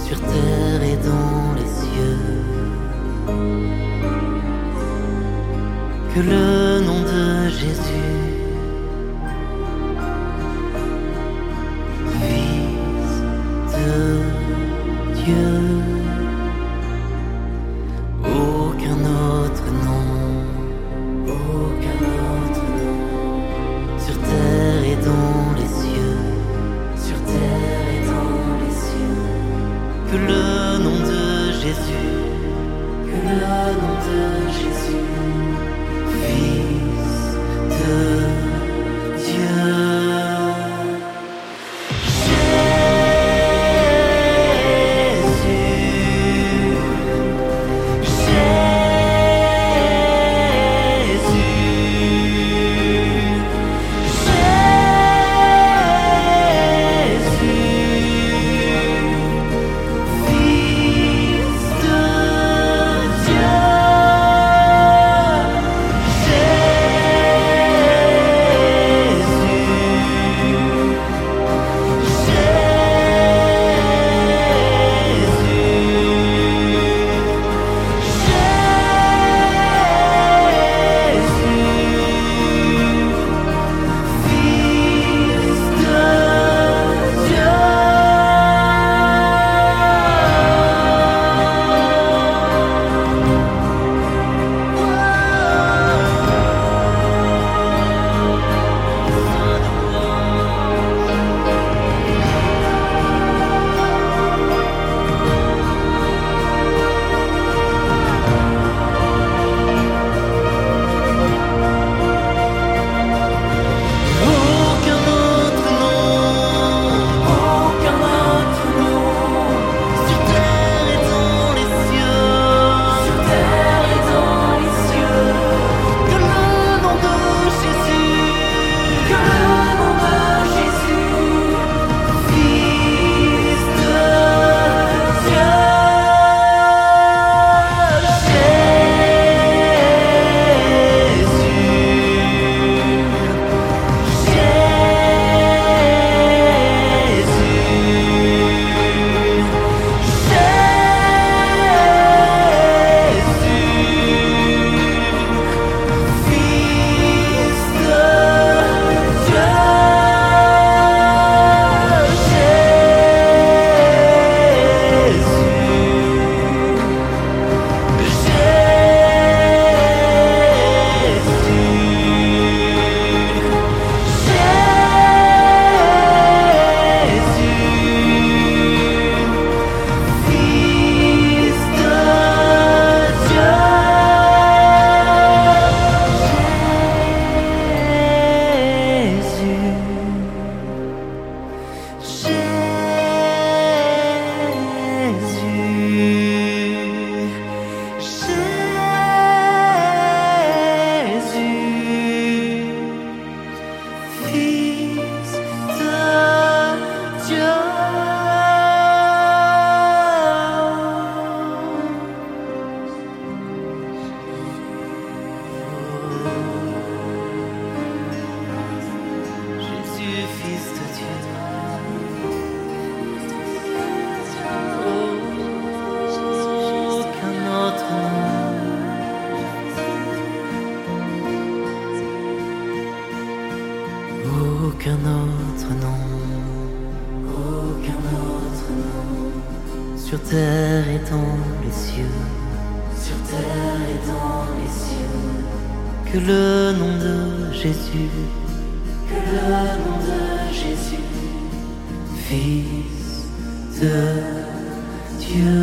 sur terre et dans les cieux. Que le nom de Jésus, Fils de Dieu, aucun autre nom, sur terre et dans les cieux, sur terre et dans les cieux. Que le nom de Jésus, que le nom de Jésus, Fils de Dieu. Aucun autre nom, sur terre et dans les cieux, sur terre et dans les cieux. Que le nom de Jésus, que le nom de Jésus, Fils de Dieu.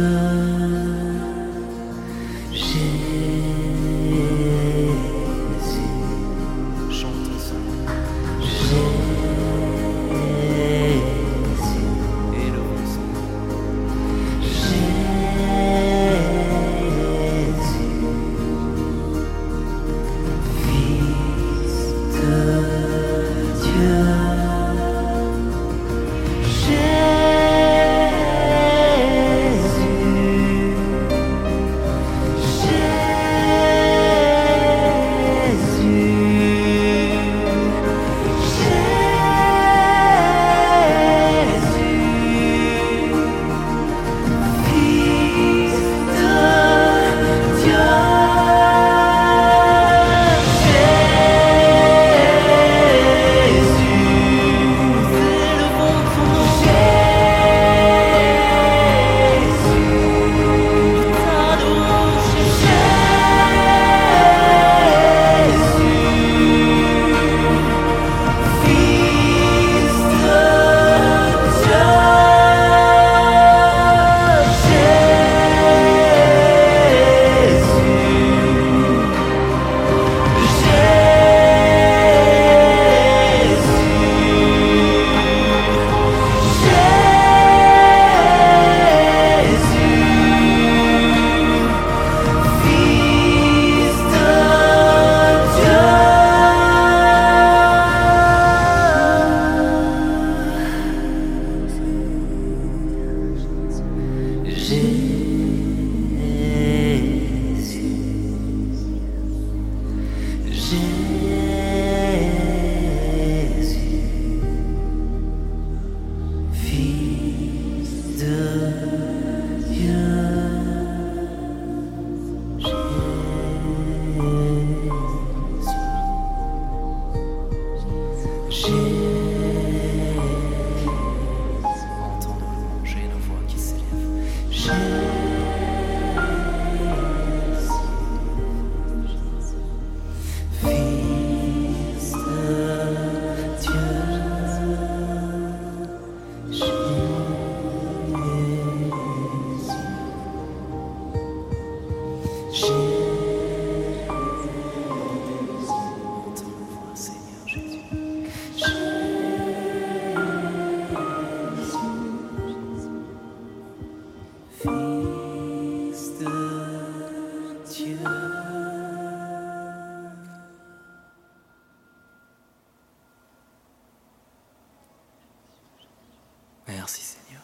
Merci Seigneur.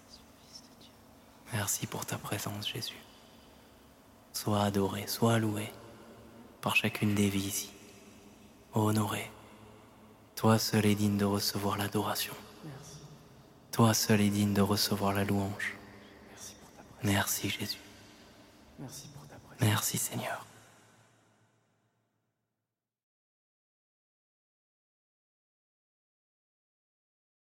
Merci pour ta présence, Jésus. Sois adoré, sois loué par chacune des vies ici. Honoré. Toi seul est digne de recevoir l'adoration. Toi seul est digne de recevoir la louange. Merci Jésus. Merci Seigneur.